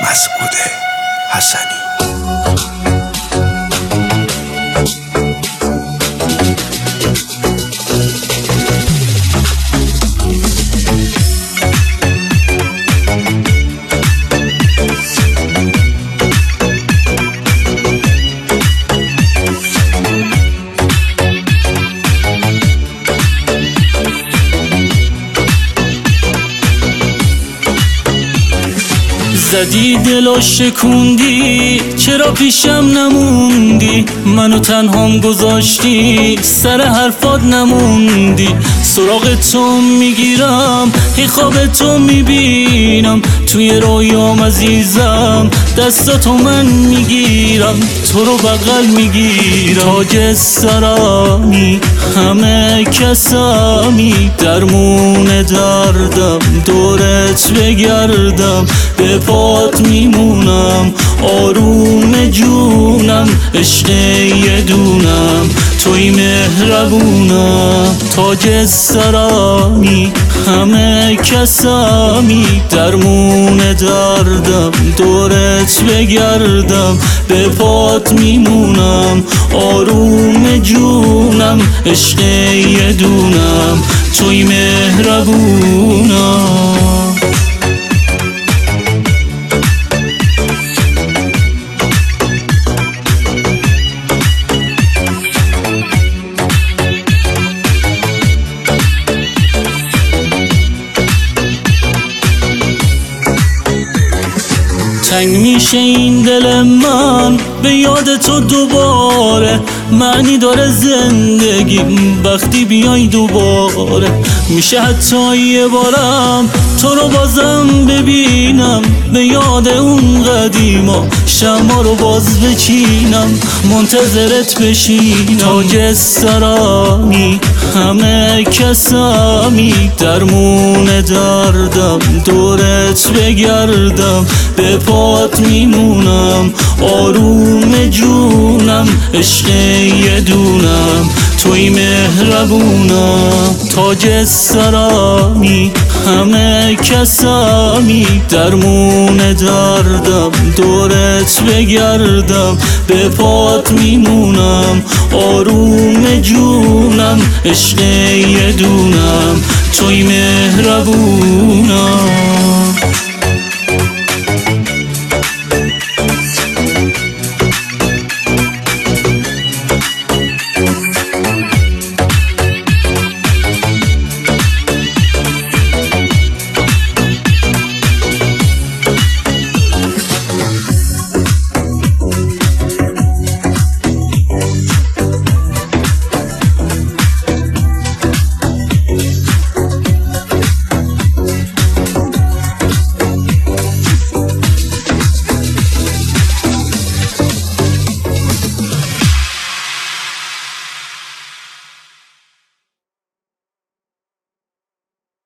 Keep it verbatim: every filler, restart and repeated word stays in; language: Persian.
مسعود حسنی. زدی دلو شکوندی، چرا پیشم نموندی؟ منو تنهام گذاشتی، سر حرفات نموندی. سراغ تو میگیرم، هی خواب تو میبینم، توی رویام عزیزم دستاتو من میگیرم، تو رو بغل میگیرم. تاج سرامی همه کسامی، درمون دردم دورت بگردم، به پات میمونم آروم جونم، عشق یه دونم توی مهربونم. تاج سرامی همه کسامی، درمون دردم دورت بگردم، به پات میمونم آروم جونم، عشق یه دونم توی مهربونم. تنگ میشه این دل من به یاد تو دوباره، معنی داره زندگی وقتی بیای دوباره. میشه حتی یه بارم تو رو بازم ببینم، به یاد اون قدیما شما رو باز بچینم، منتظرت بشینم. تاج سرامی همه کسامی، درمون دردم دورت بگردم، به پات میمونم آروم جونم، عشق یه دونم توی مهربونم. تاج سرامی همه کسامی، درمون دردم دورت بگردم، به پات میمونم آروم جونم، عشق یه دونم توی مهربونم.